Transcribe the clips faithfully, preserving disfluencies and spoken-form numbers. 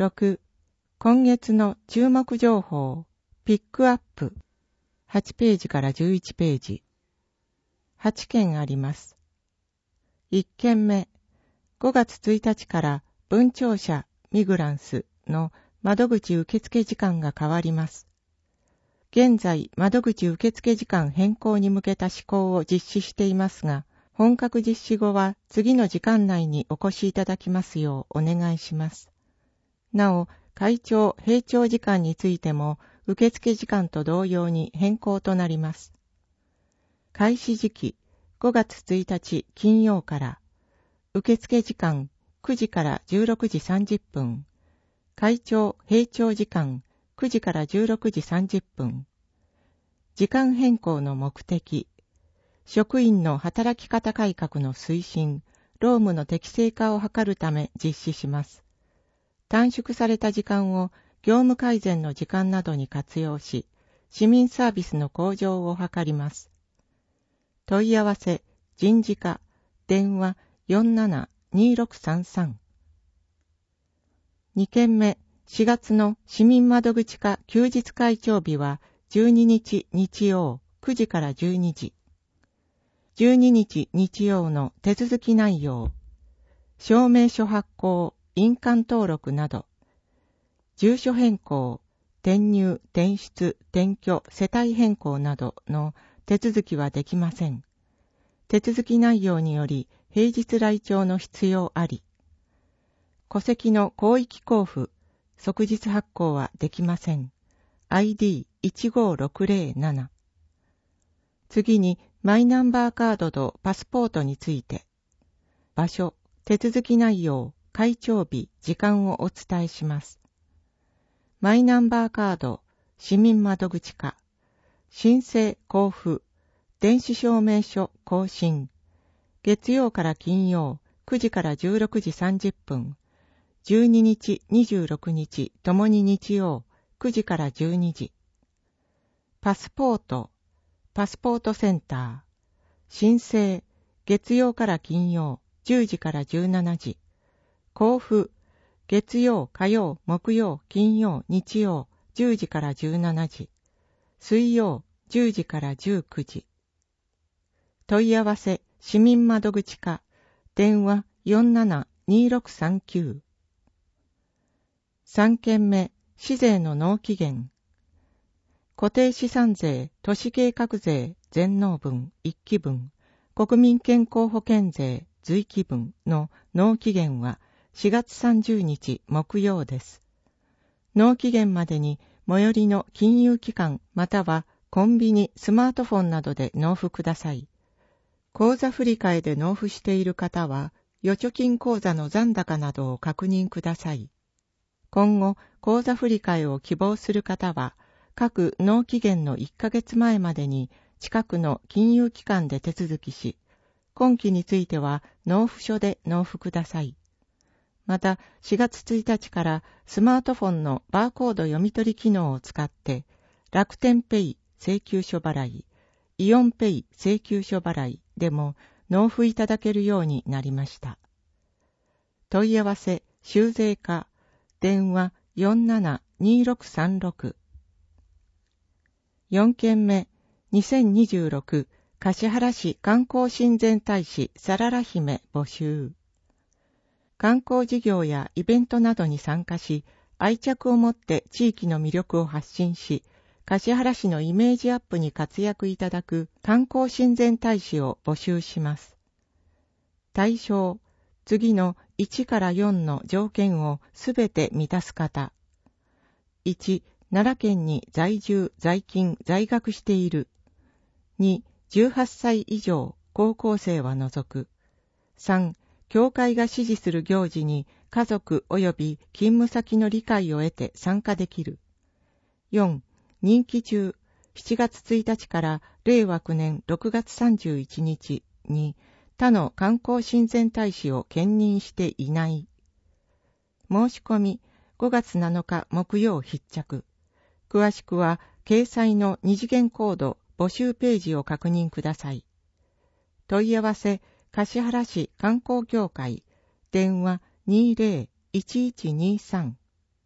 ろく、今月の注目情報、ピックアップ。はちページからじゅういちページ。はちけんあります。いっけんめ、ごがつついたちから文庁舎ミグランスの窓口受付時間が変わります。現在、窓口受付時間変更に向けた施行を実施していますが、本格実施後は次の時間内にお越しいただきますようお願いします。なお、開庁・閉庁時間についても、受付時間と同様に変更となります。開始時期、ごがつついたち金曜から、受付時間くじからじゅうろくじさんじゅっぷん、開庁・閉庁時間くじからじゅうろくじさんじゅっぷん、時間変更の目的、職員の働き方改革の推進、労務の適正化を図るため実施します。短縮された時間を業務改善の時間などに活用し、市民サービスの向上を図ります。問い合わせ、人事課、電話 よんななにーろくさんさん。にけんめ、しがつの市民窓口課休日会長日はじゅうににち日曜くじからじゅうにじ。じゅうににち日曜の手続き内容、証明書発行、印鑑登録など、住所変更、転入、転出、転居、世帯変更などの手続きはできません。手続き内容により平日来庁の必要あり。戸籍の広域交付、即日発行はできません。アイディーいちごろくぜろなな。次にマイナンバーカードとパスポートについて、場所、手続き内容、開庁日、時間をお伝えします。マイナンバーカード、市民窓口課、申請交付、電子証明書更新、月曜から金曜、くじからじゅうろくじさんじゅっぷん、じゅうににち、にじゅうろくにち、ともに日曜、くじからじゅうにじ。パスポート、パスポートセンター、申請、月曜から金曜、じゅうじからじゅうしちじ、交付、月曜、火曜、木曜、金曜、日曜、じゅうじからじゅうしちじ、水曜、じゅうじからじゅうくじ。問い合わせ、市民窓口課、電話 よんななにーろくさんきゅう。さんけんめ、市税の納期限。固定資産税、都市計画税、全納分、いっきぶん、国民健康保険税、随記分の納期限はしがつさんじゅうにち木曜です。納期限までに最寄りの金融機関またはコンビニ、スマートフォンなどで納付ください。口座振替で納付している方は、預貯金口座の残高などを確認ください。今後、口座振替を希望する方は、各納期限のいっかげつまえまでに近くの金融機関で手続きし、今期については納付書で納付ください。また、しがつついたちからスマートフォンのバーコード読み取り機能を使って、楽天ペイ請求書払い、イオンペイ請求書払いでも納付いただけるようになりました。問い合わせ、州税課、電話 よんななにーろくさんろく。よんけんめ、にせんにじゅうろく橿原市観光親善大使さらら姫募集。観光事業やイベントなどに参加し、愛着を持って地域の魅力を発信し、橿原市のイメージアップに活躍いただく観光親善大使を募集します。対象、次のいちからよんの条件をすべて満たす方。いち、奈良県に在住、在勤、在学している。に、じゅうはっさい以上、高校生は除く。さん、教会が指示する行事に家族及び勤務先の理解を得て参加できる。よん、任期中、しちがつついたちかられいわきゅうねんろくがつさんじゅういちにちに他の観光親善大使を兼任していない。申し込み、ごがつなのか木曜必着。詳しくは、掲載の二次元コード募集ページを確認ください。問い合わせ、橿原市観光協会、電話 にーぜろいちいちにーさん。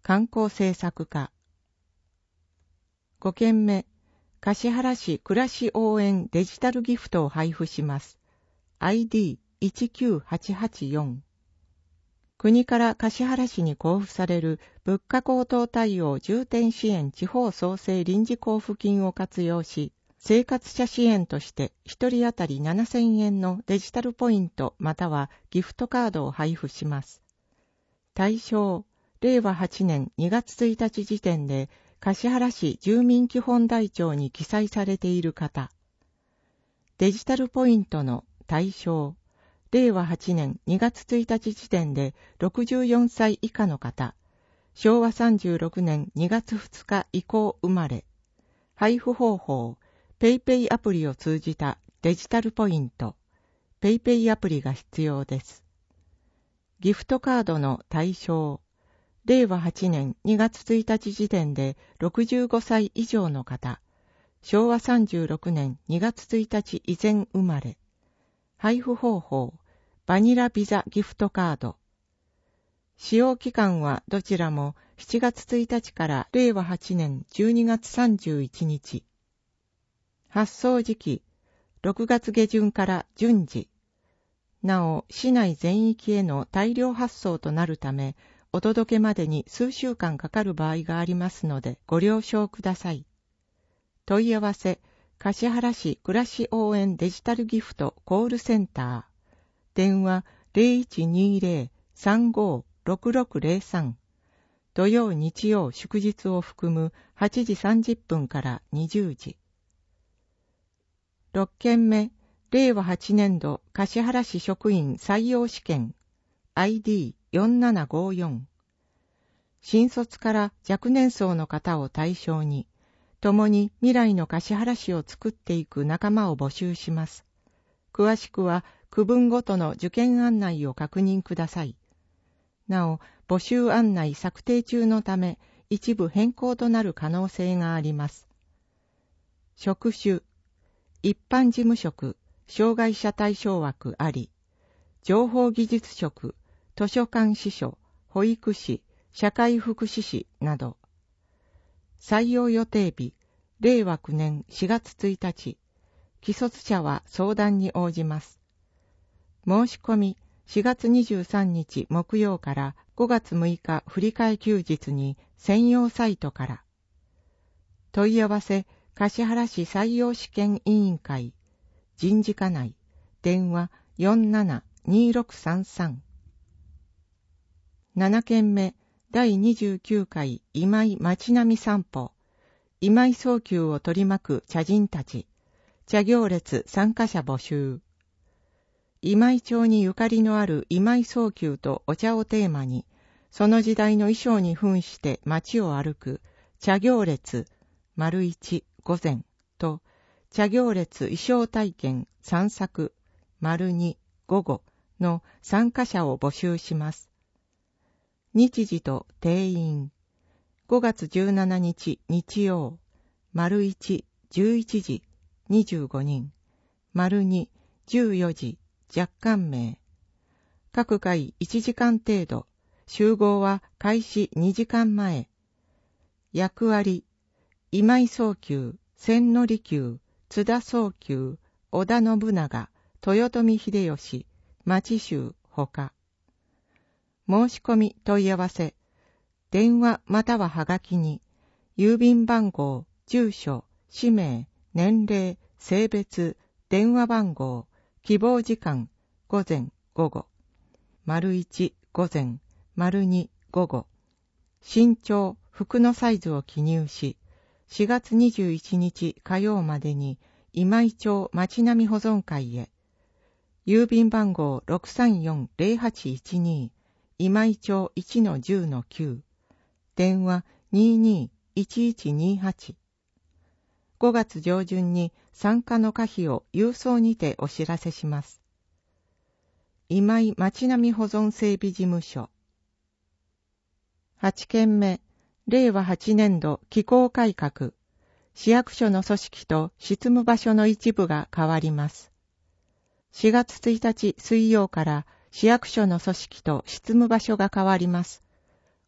観光政策課。ごけんめ、橿原市暮らし応援デジタルギフトを配布します。アイディーいちきゅうはちはちよん。国から橿原市に交付される物価高騰対応重点支援地方創生臨時交付金を活用し、生活者支援としてひとり当たりななせんえんのデジタルポイントまたはギフトカードを配布します。対象、れいわはちねんにがつついたち時点で橿原市住民基本台帳に記載されている方。デジタルポイントの対象、れいわはちねんにがつついたち時点でろくじゅうよんさい以下の方、しょうわさんじゅうろくねんにがつふつか以降生まれ、配布方法、ペイペイアプリを通じたデジタルポイント、ペイペイアプリが必要です。ギフトカードの対象、れいわはちねんにがつついたち時点でろくじゅうごさい以上の方、しょうわさんじゅうろくねんにがつついたち以前生まれ、配布方法、バニラビザギフトカード。使用期間はどちらもしちがつついたちかられいわはちねんじゅうにがつさんじゅういちにち。発送時期、ろくがつげじゅんから順次。なお、市内全域への大量発送となるため、お届けまでに数週間かかる場合がありますので、ご了承ください。問い合わせ、橿原市暮らし応援デジタルギフトコールセンター。電話 ゼロいちにゼロ さんご ろくろくゼロさん。土曜日曜祝日を含むはちじさんじゅっぷんからにじゅうじ。ろっけんめ、れいわはちねんど橿原市職員採用試験 アイディーよんななごよん。新卒から若年層の方を対象に、共に未来の橿原市を作っていく仲間を募集します。詳しくは区分ごとの受験案内を確認ください。なお、募集案内策定中のため、一部変更となる可能性があります。職種、一般事務職、障害者対象枠あり、情報技術職、図書館司書、保育士、社会福祉士など。採用予定日、れいわきゅうねんしがつついたち。既卒者は相談に応じます。申し込み、しがつにじゅうさんにち木曜からごがつむいか振り替え休日に専用サイトから。問い合わせ、橿原市採用試験委員会、人事課内、電話 よんななにろくさんさん。ななけんめ、だいにじゅうきゅうかい今井町並み散歩、今井早急を取り巻く茶人たち、茶行列参加者募集。今井町にゆかりのある今井早急とお茶をテーマに、その時代の衣装に扮して街を歩く茶行列丸一午前と茶行列衣装体験散策丸二午後の参加者を募集します。日時と定員。ごがつじゅうしちにち日曜、丸一じゅういちじにじゅうごにん、丸二じゅうよじ若干名。各回いちじかん程度、集合は開始にじかんまえ。役割、今井早急、千利休、津田早急、織田信長、豊臣秀吉、町衆ほか。申し込み問い合わせ、電話またははがきに、郵便番号、住所、氏名、年齢、性別、電話番号、希望時間、午前、午後。丸一、午前、丸二、午後。身長、服のサイズを記入し、しがつにじゅういちにち火曜までに、今井町町並み保存会へ。郵便番号 ろくさんよんゼロはちいちに、今井町 いちのじゅうのきゅう。電話 にーにーいちいちにはち。ごがつ上旬に参加の可否を郵送にてお知らせします。今井町並み保存整備事務所。はちけんめ、れいわはちねんど機構改革。市役所の組織と執務場所の一部が変わります。しがつついたち水曜から市役所の組織と執務場所が変わります。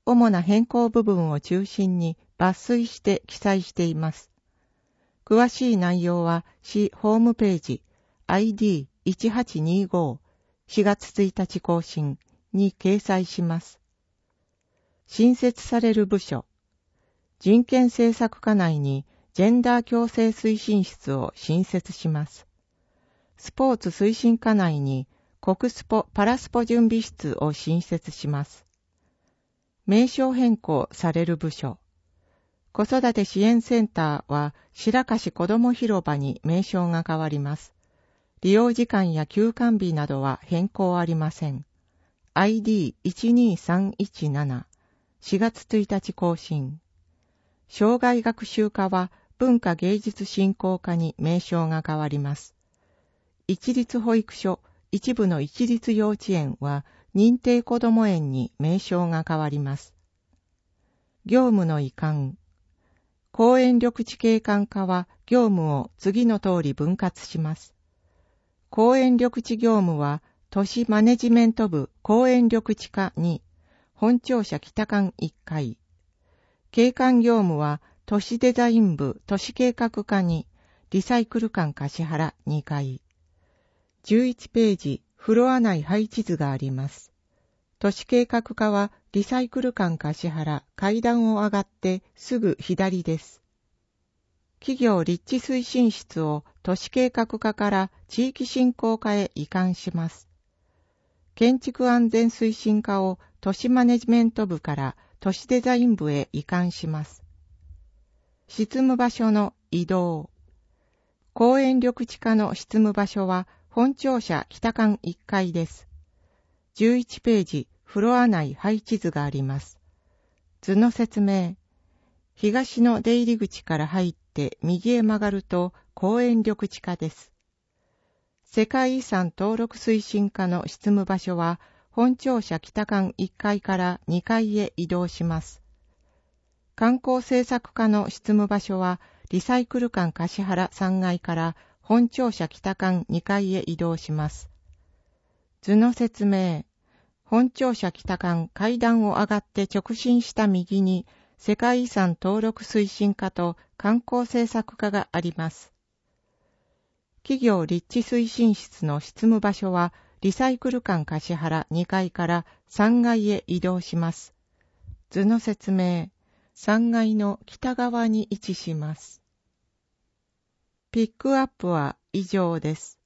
主な変更部分を中心に抜粋して記載しています。詳しい内容は市ホームページ アイディーいちはちにご しがつついたち更新に掲載します。新設される部署、人権政策課内にジェンダー共生推進室を新設します。スポーツ推進課内に国スポ・パラスポ準備室を新設します。名称変更される部署、子育て支援センターは白樫子ども広場に名称が変わります。利用時間や休館日などは変更ありません。アイディーいちにさんいちなな しがつついたち更新。生涯学習課は文化芸術振興課に名称が変わります。一律保育所、一部の一律幼稚園は認定こども園に名称が変わります。業務の移管。公園緑地景観課は業務を次の通り分割します。公園緑地業務は都市マネジメント部公園緑地課に本庁舎北館いっかい。景観業務は都市デザイン部都市計画課にリサイクル館橿原にかい。じゅういちページフロア内配置図があります。都市計画課はリサイクル館橿原階段を上がってすぐ左です。企業立地推進室を都市計画課から地域振興課へ移管します。建築安全推進課を都市マネジメント部から都市デザイン部へ移管します。執務場所の移動。公園緑地課の執務場所は本庁舎北館いっかいです。じゅういちページフロア内配置図があります。図の説明。東の出入り口から入って右へ曲がると公園緑地課です。世界遺産登録推進課の執務場所は本庁舎北館いっかいからにかいへ移動します。観光政策課の執務場所はリサイクル館橿原さんがいから本庁舎北館にかいへ移動します。図の説明。本庁舎北館階段を上がって直進した右に世界遺産登録推進課と観光政策課があります。企業立地推進室の執務場所はリサイクル館橿原にかいからさんがいへ移動します。図の説明。さんがいの北側に位置します。ピックアップは以上です。